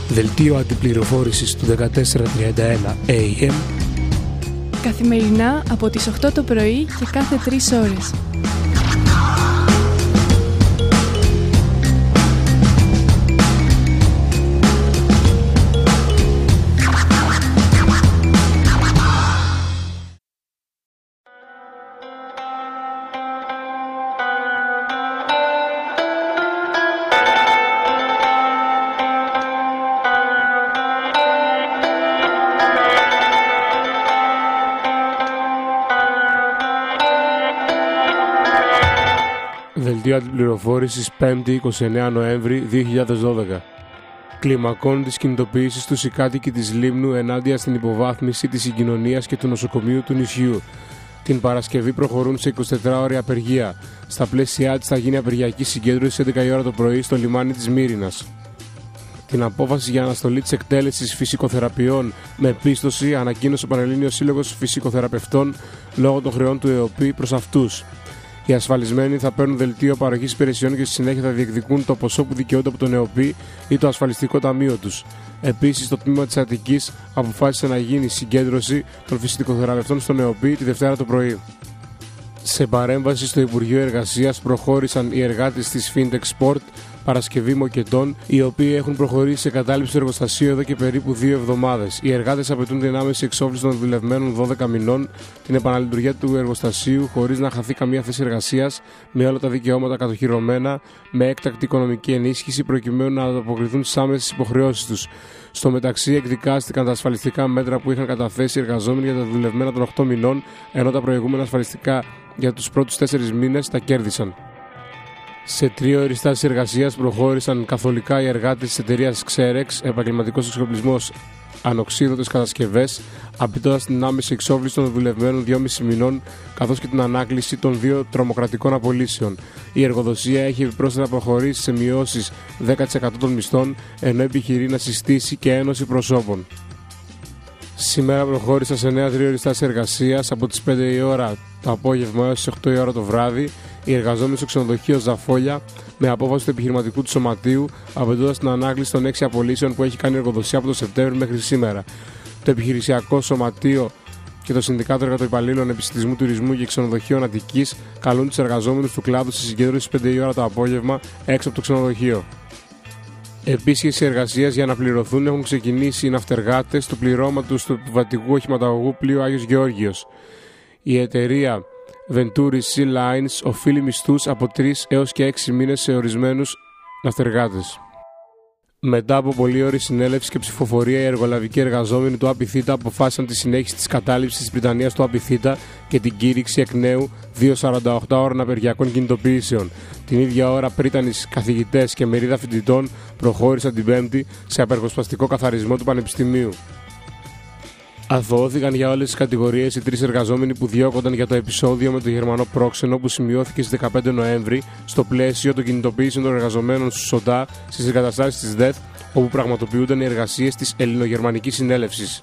Δελτίο αντιπληροφόρησης του 1431 AM. Καθημερινά από τις 8 το πρωί και κάθε 3 ώρες. Δελτίο αντιπληροφόρησης 5η 29 Νοέμβρη 2012. Κλιμακώνουν τις κινητοποιήσεις τους οι κάτοικοι της Λίμνου ενάντια στην υποβάθμιση της συγκοινωνίας και του νοσοκομείου του νησιού. Την Παρασκευή προχωρούν σε 24ωρη απεργία. Στα πλαίσια της θα γίνει απεργιακή συγκέντρωση 11 η ώρα το πρωί στο λιμάνι της Μύρινας. Την απόφαση για αναστολή της εκτέλεσης φυσικοθεραπείων με πίστοση ανακοίνωσε ο Πανελλήνιος Σύλλογος Φυσικοθεραπευτών λόγω των χρεών του ΕΟΠΗ προς αυτούς. Οι ασφαλισμένοι θα παίρνουν δελτίο παροχής υπηρεσιών και στη συνέχεια θα διεκδικούν το ποσό που δικαιούνται από τον ΕΟΠΗ ή το ασφαλιστικό ταμείο τους. Επίσης, το τμήμα της Αττικής αποφάσισε να γίνει συγκέντρωση των φυσικοθεραπευτών στον ΕΟΠΗ τη Δευτέρα το πρωί. Σε παρέμβαση στο Υπουργείο Εργασίας προχώρησαν οι εργάτες της Fintech Sport Παρασκευή Μοκετών, οι οποίοι έχουν προχωρήσει σε κατάληψη του εργοστασίου εδώ και περίπου 2 εβδομάδες. Οι εργάτες απαιτούν την άμεση εξόφληση των δουλευμένων 12 μηνών, την επαναλειτουργία του εργοστασίου χωρίς να χαθεί καμία θέση εργασίας, με όλα τα δικαιώματα κατοχυρωμένα, με έκτακτη οικονομική ενίσχυση προκειμένου να ανταποκριθούν στις άμεσες υποχρεώσεις τους. Στο μεταξύ, εκδικάστηκαν τα ασφαλιστικά μέτρα που είχαν καταθέσει οι εργαζόμενοι για τα δουλευμένα των 8 μηνών, ενώ τα προηγούμενα ασφαλιστικά για τους πρώτους 4 μήνες τα κέρδισαν. Σε 3ωρη στάση εργασίας προχώρησαν καθολικά οι εργάτες της εταιρείας Xerex, επαγγελματικός εξοπλισμός ανοξίδωτες κατασκευές, απαιτώντας την άμεση εξόφληση των δουλευμένων 2,5 μηνών, καθώς και την ανάκληση των 2 τρομοκρατικών απολύσεων. Η εργοδοσία έχει επιπρόσθετα προχωρήσει σε μειώσεις 10% των μισθών, ενώ επιχειρεί να συστήσει και ένωση προσώπων. Σήμερα προχώρησα σε νέα 3ωρη στάση εργασίας από τις 5 η ώρα το απόγευμα έως τις 8 η ώρα το βράδυ. Οι εργαζόμενοι στο ξενοδοχείο Ζαφόλια, με απόφαση του επιχειρηματικού του σωματείου, απαιτώντας την ανάκληση των 6 απολύσεων που έχει κάνει η εργοδοσία από το Σεπτέμβριο μέχρι σήμερα. Το επιχειρησιακό σωματείο και το Συνδικάτο Εργατοϊπαλλήλων Επιστημισμού, Τουρισμού και Ξενοδοχείων Αττικής καλούν τους εργαζόμενους του κλάδου στη συγκέντρωση στις 5 η ώρα το απόγευμα έξω από το ξενοδοχείο. Επίσης, οι εργασίες για να πληρωθούν έχουν ξεκινήσει οι ναυτεργάτες του πληρώματος του επιβατικού οχηματαγωγού πλοίου Άγιος Γεώργιος. Η εταιρεία Venturi Sea Lines οφείλει μισθούς από 3 έως και 6 μήνες σε ορισμένους ναυτεργάτες. Μετά από πολλή ώρη συνέλευση και ψηφοφορία, οι εργολαβικοί εργαζόμενοι του ΑΠΙΘ αποφάσισαν τη συνέχιση της κατάληψης της Βρυτανίας του ΑΠΙΘ και την κήρυξη εκ νέου 2 48ωρων απεργιακών κινητοποιήσεων. Την ίδια ώρα, πρίτανες καθηγητές και μερίδα φοιτητών προχώρησαν την Πέμπτη σε απεργοσπαστικό καθαρισμό του Πανεπιστημίου. Αθωώθηκαν για όλες τις κατηγορίες οι 3 εργαζόμενοι που διώκονταν για το επεισόδιο με το γερμανό πρόξενο που σημειώθηκε στις 15 Νοέμβρη στο πλαίσιο των κινητοποιήσεων των εργαζομένων στους ΣΟΤΑ στις εγκαταστάσεις της ΔΕΘ, όπου πραγματοποιούνταν οι εργασίες της Ελληνογερμανικής Συνέλευσης.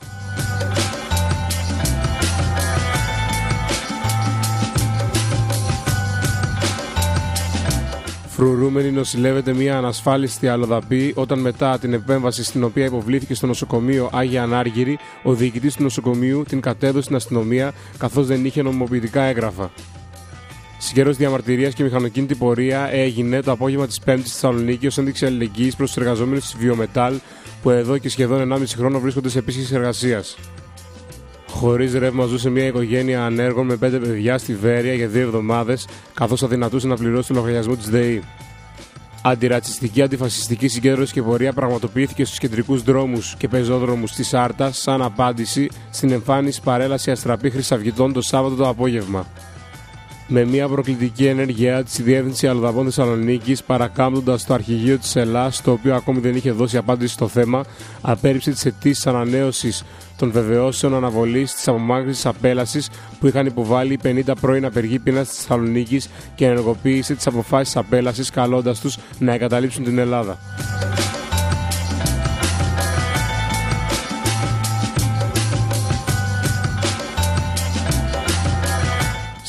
Φρουρούμενη νοσηλεύεται μια ανασφάλιστη αλλοδαπή όταν μετά την επέμβαση στην οποία υποβλήθηκε στο νοσοκομείο Άγια Ανάργυρη, ο διοικητής του νοσοκομείου την κατέδωσε στην αστυνομία καθώς δεν είχε νομιμοποιητικά έγγραφα. Συγκέντρωση διαμαρτυρίας και μηχανοκίνητη πορεία έγινε το απόγευμα της Πέμπτης στη Θεσσαλονίκη ως ένδειξη αλληλεγγύης προς τους εργαζόμενους της Βιομετάλ που εδώ και σχεδόν 1,5 χρόνο βρίσκονται σε επίσκεψη εργασίας. Χωρίς ρεύμα ζούσε μια οικογένεια ανέργων με 5 παιδιά στη Βέρεια για 2 εβδομάδες, καθώς αδυνατούσε να πληρώσει το λογαριασμό της ΔΕΗ. Αντιρατσιστική, αντιφασιστική συγκέντρωση και πορεία πραγματοποιήθηκε στους κεντρικούς δρόμους και πεζόδρομους της Άρτας σαν απάντηση στην εμφάνιση παρέλαση αστραπή χρυσαυγητών το Σάββατο το απόγευμα. Με μια προκλητική ενέργειά της, η Διεύθυνση Αλλοδαπών Θεσσαλονίκης, παρακάμπτοντας το αρχηγείο της Ελλάς, το οποίο ακόμη δεν είχε δώσει απάντηση στο θέμα, απέρριψε τις αιτήσεις ανανέωσης των βεβαιώσεων αναβολής της απομάκρυνσης απέλασης που είχαν υποβάλει οι 50 πρώην απεργοί πείνας της Θεσσαλονίκης και ενεργοποίησε τις αποφάσεις απέλασης, καλώντας τους να εγκαταλείψουν την Ελλάδα.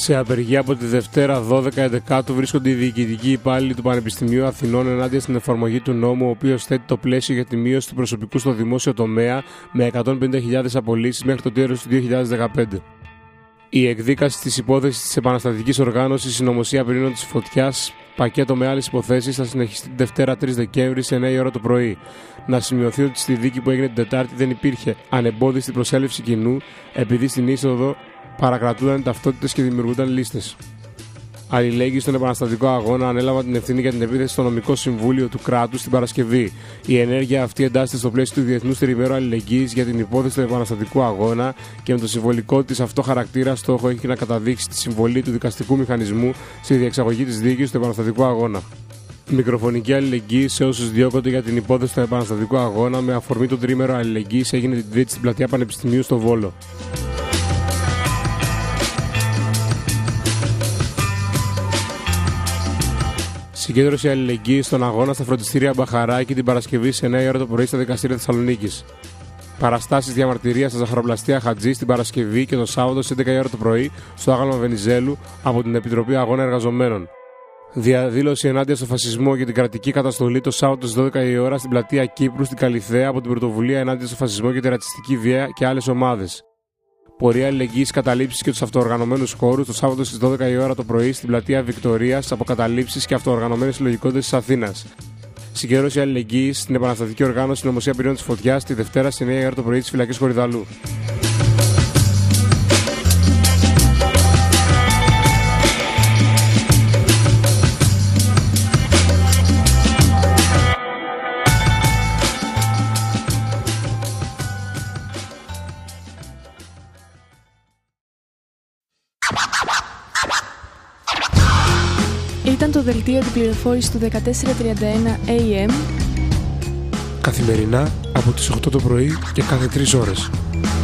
Σε απεργία από τη Δευτέρα 12 Εντεκάτου βρίσκονται οι διοικητικοί υπάλληλοι του Πανεπιστημίου Αθηνών ενάντια στην εφαρμογή του νόμου, ο οποίος θέτει το πλαίσιο για τη μείωση του προσωπικού στο δημόσιο τομέα με 150.000 απολύσεις μέχρι το τέλος του 2015. Η εκδίκαση της υπόθεσης της επαναστατικής οργάνωσης Συνωμοσία Πυρήνων της Φωτιάς, πακέτο με άλλες υποθέσεις, θα συνεχιστεί τη Δευτέρα 3 Δεκέμβρη σε 9 η ώρα το πρωί. Να σημειωθεί ότι στη δίκη που έγινε την Τετάρτη δεν υπήρχε ανεμπόδιστη προσέλευση κοινού, επειδή στην είσοδο παρακρατούνταν ταυτότητες και δημιουργούνταν λίστες. Αλληλέγγυοι στον επαναστατικό αγώνα ανέλαβαν την ευθύνη για την επίθεση στο νομικό συμβούλιο του κράτους την Παρασκευή. Η ενέργεια αυτή εντάσσεται στο πλαίσιο του Διεθνούς Τριημέρου Αλληλεγγύης για την υπόθεση του επαναστατικού αγώνα και με το συμβολικό της αυτό χαρακτήρα στόχο έχει να καταδείξει τη συμβολή του δικαστικού μηχανισμού στη διεξαγωγή της δίκης του επαναστατικού αγώνα. Μικροφωνική αλληλεγγύη σε όσους διώκονται για την υπόθεση του επαναστατικού αγώνα με αφορμή το Τριήμερο Αλληλεγγύης έγινε την Τρίτη στην πλατεία Πανεπιστημίου στο Βόλο. Συγκέντρωση αλληλεγγύης στον αγώνα στα φροντιστήρια Μπαχαράκη την Παρασκευή σε 9 η ώρα το πρωί στα δικαστήρια Θεσσαλονίκης. Παραστάσεις διαμαρτυρίας στα Ζαχαροπλαστεία Χατζή την Παρασκευή και το Σάββατο στις 11 η ώρα το πρωί στο άγαλμα Βενιζέλου από την Επιτροπή Αγώνα Εργαζομένων. Διαδήλωση ενάντια στο φασισμό και την κρατική καταστολή το Σάββατο στις 12 η ώρα στην πλατεία Κύπρου στην Καλιθέα από την Πρωτοβουλία ενάντια στο φασισμό και τη ρατσιστική βία και άλλες ομάδες. Πορεία αλληλεγγύης καταλήψεις και τους αυτοοργανωμένους χώρους το Σάββατο στις 12 η ώρα το πρωί στην πλατεία Βικτορίας από καταλήψεις και αυτοοργανωμένες συλλογικότητες της Αθήνας. Συγκέντρωση αλληλεγγύης στην επαναστατική οργάνωση Συνωμοσία Πυρήνων της Φωτιάς τη Δευτέρα στις 9 η ώρα το πρωί της φυλακής Κορυδαλού. Ήταν το δελτίο επιπληροφόρησης του 1431 AM καθημερινά από τις 8 το πρωί και κάθε 3 ώρες.